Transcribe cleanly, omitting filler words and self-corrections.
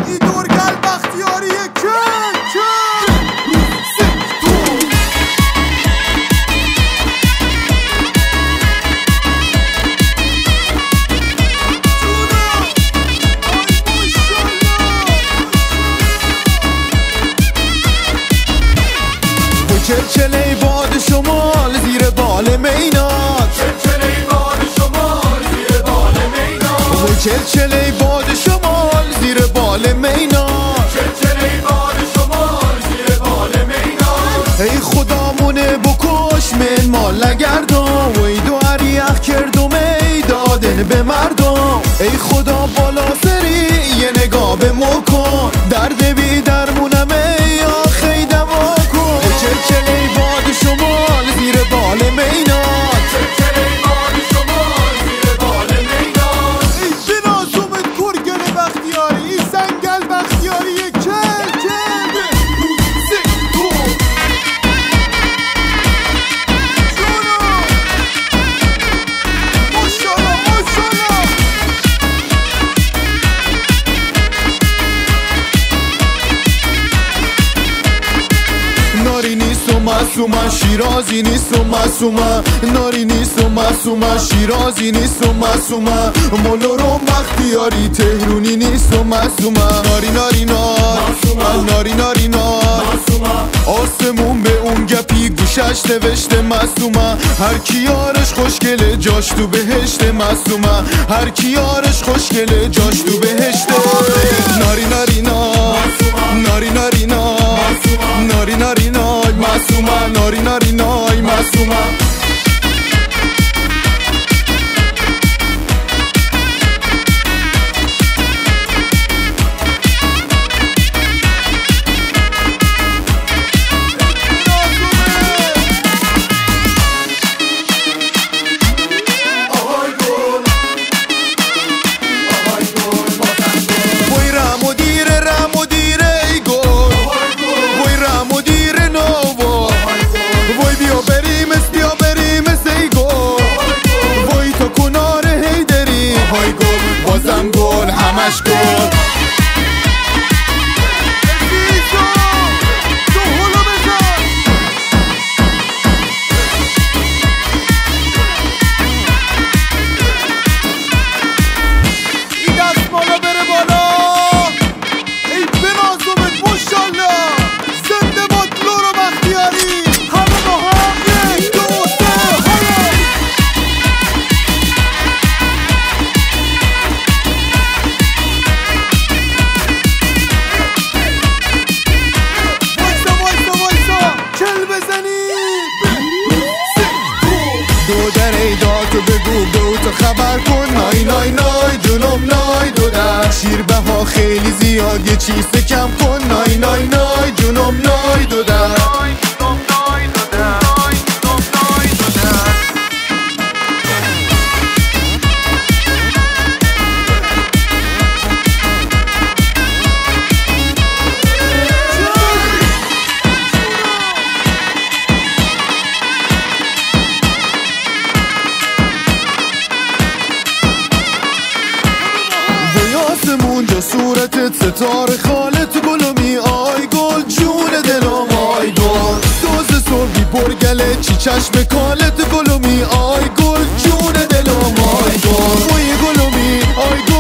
ای دورگل بختیاریه که چلچله باد شمال زیر بال مینات، چلچله باد شمال زیر بال مینات، چلچله باد شمال زیر بال مینات، چلچله باد شمال زیر بال مینات. ای خدامونه بکش من مال نگردم، وی دو یخ کردم ای دادن به مردم. ای خدا بالا سری یه نگاه به ما کن، درد بی درمونم ای آخی دوا کن. چلچله باد شمال زیر بال مینات، چلچله باد شمال زیر بال مینات. ای بنازومت گرگل بختیاری ای سنگل بختیاریه که ناری نیست و معصومه شیرازی نیست و معصومه، ناری نیست و معصومه شیرازی نیست و معصومه، مولورو بختیاری تهرونی نیست و معصومه. ناری ناری نار ناری ناری نار آسمون به اون گپی گوشش نوشته معصومه، هر کی یارش خوشگله جاش تو بهشته معصومه، هر کی یارش خوشگله جاش تو بهشته. ناری ناری نار ناری ناری نار ناری ناری نای معصومه، ناری ناری نای معصومه. بازم گل همش گل این دست بالا بره بالا ای بنازومت ماشالله زنده باد لورو بختیاری همه با هم یک دو سه دودن ای داتو بگو دوتو خبر کن، نای نای نای جنوب نای دودن شیربه ها خیلی زیاد یه چیز کم کن، نای نای نای جنوب نای دودن. اونجا صورتت ستاره خالت گلومی آی گل جون دلم آی گل دوز صبحی پرگله چی چشم کالت گلومی آی گل جون دلم آی گل موی گلومی آی گل